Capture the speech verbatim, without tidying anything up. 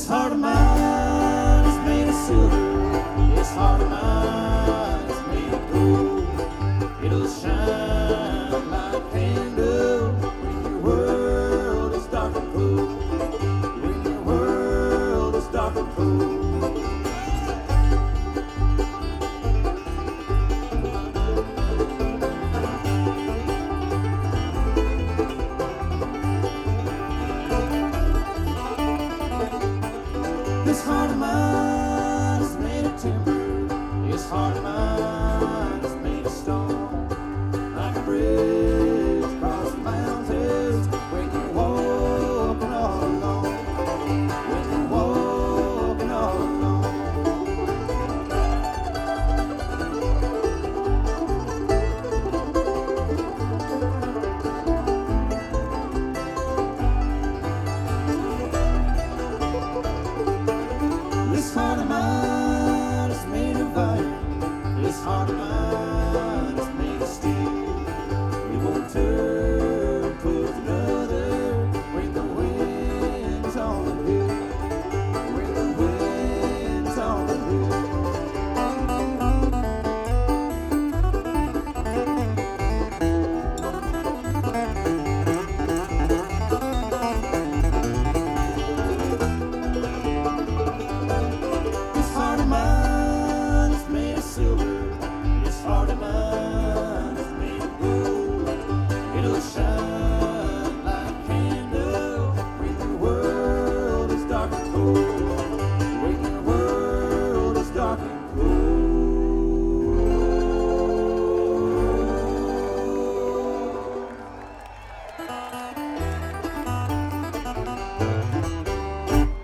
This heart of mine is made of silver. This heart of mine is made of gold. It'll shine like a candle when your world is dark and cold. When your world is dark and cold. This heart of mine